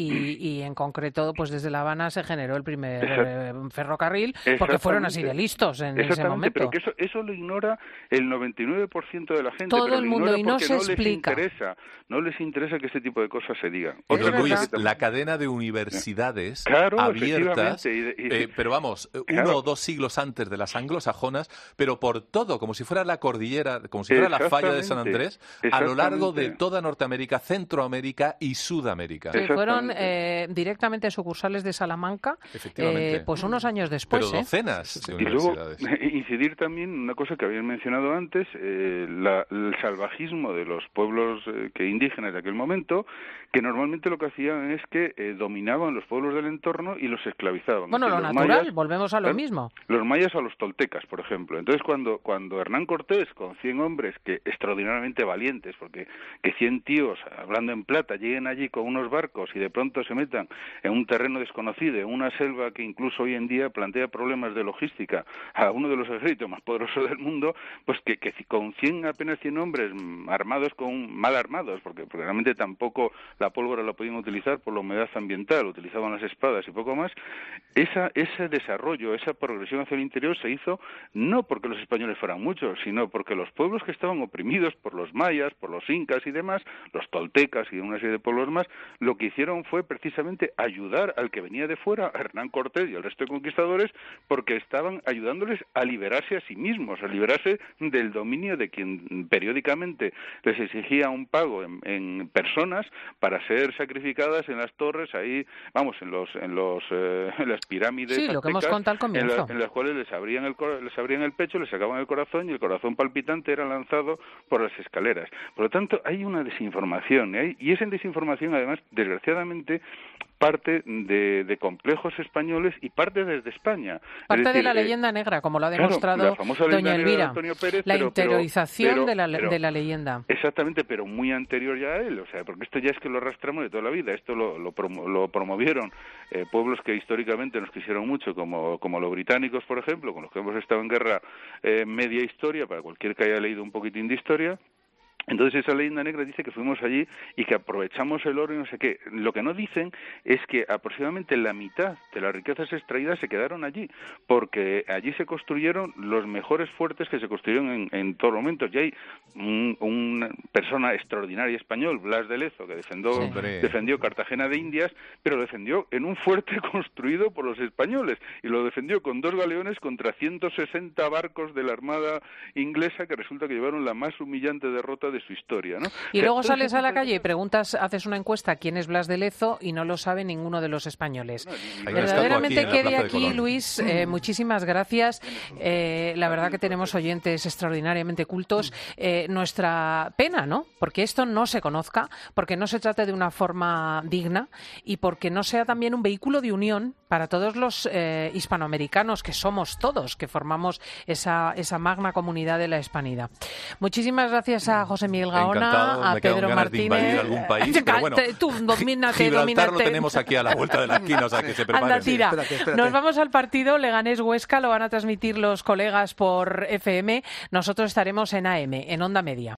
Speaker 1: y en concreto, pues desde La Habana se generó el primer ferrocarril, porque fueron así de listos en ese momento.
Speaker 9: Pero que eso lo ignora el 99% de la gente.
Speaker 1: Todo el mundo, y no se explica.
Speaker 9: No les interesa que este tipo de cosas se digan.
Speaker 5: Luis, la cadena de universidades abiertas, pero vamos, 1 o 2 siglos antes de las anglosajonas, pero por todo, como si fuera la cordillera, como si fuera la falla de San Andrés, a lo largo de toda Norteamérica, Centroamérica y Sudamérica.
Speaker 1: Sí, fueron directamente sucursales de Salamanca, pues unos años después.
Speaker 5: Pero docenas de
Speaker 9: Y
Speaker 5: universidades.
Speaker 9: luego, incidir también en una cosa que habían mencionado antes, el salvajismo de los pueblos indígenas de aquel momento, que normalmente lo que hacían es que dominaban los pueblos del entorno y los esclavizaban.
Speaker 1: Bueno, lo natural, volvemos a lo mismo.
Speaker 9: Los mayas a los toltecas, por ejemplo. Entonces, cuando ejemplo, Hernán Cortés con 100 hombres que extraordinariamente valientes, porque que 100 tíos hablando en plata lleguen allí con unos barcos y de pronto se metan en un terreno desconocido, en una selva que incluso hoy en día plantea problemas de logística a uno de los ejércitos más poderosos del mundo, pues que con apenas 100 hombres armados mal armados, porque realmente tampoco la pólvora la podían utilizar por la humedad ambiental, utilizaban las espadas y poco más. Ese desarrollo, esa progresión hacia el interior se hizo no porque los españoles fueran muchos, sino porque los pueblos que estaban oprimidos por los mayas, por los incas y demás, los toltecas y una serie de pueblos más, lo que hicieron fue precisamente ayudar al que venía de fuera, a Hernán Cortés y al resto de conquistadores, porque estaban ayudándoles a liberarse a sí mismos, a liberarse del dominio de quien periódicamente les exigía un pago en personas para ser sacrificadas en las torres, ahí, vamos, en las pirámides
Speaker 1: sí, lo que hemos contado al comienzo,
Speaker 9: en las cuales les abrían el pecho, les sacaban el corazón y el corazón palpitante era lanzado por las escaleras. Por lo tanto, hay una desinformación, y esa desinformación, además, desgraciadamente, parte de complejos españoles y parte desde España.
Speaker 1: Parte de la leyenda negra, como lo ha demostrado doña Elvira.
Speaker 9: Pérez,
Speaker 1: la interiorización de la leyenda.
Speaker 9: Exactamente, pero muy anterior ya a él, o sea, porque esto ya es que lo arrastramos de toda la vida. Esto lo promovieron pueblos que históricamente nos quisieron mucho, como los británicos, por ejemplo, con los que hemos estado en guerra media historia, para cualquier que haya leído un poquitín de historia. Entonces esa leyenda negra dice que fuimos allí y que aprovechamos el oro y no sé qué. Lo que no dicen es que aproximadamente la mitad de las riquezas extraídas se quedaron allí, porque allí se construyeron los mejores fuertes que se construyeron en todos los momentos. Y hay una persona extraordinaria español, Blas de Lezo, que defendió Cartagena de Indias, pero lo defendió en un fuerte construido por los españoles, y lo defendió con 2 galeones contra 160 barcos de la Armada inglesa, que resulta que llevaron la más humillante derrota de su historia, ¿no?
Speaker 1: Y luego sales a la calle y preguntas, haces una encuesta, ¿quién es Blas de Lezo? Y no lo sabe ninguno de los españoles. Verdaderamente quede aquí, Luis, muchísimas gracias. La verdad que tenemos oyentes extraordinariamente cultos. Nuestra pena, ¿no? Porque esto no se conozca, porque no se trate de una forma digna y porque no sea también un vehículo de unión para todos los hispanoamericanos, que somos todos, que formamos esa magna comunidad de la hispanidad. Muchísimas gracias a José Miguel Gaona, a Pedro Martínez.
Speaker 5: Algún país, pero bueno,
Speaker 1: tú domínate.
Speaker 5: Gibraltar lo tenemos aquí a la vuelta de la esquina, o sea que se preparen.
Speaker 1: Anda, tira. Espérate. Nos vamos al partido Leganés-Huesca, lo van a transmitir los colegas por FM. Nosotros estaremos en AM, en Onda Media.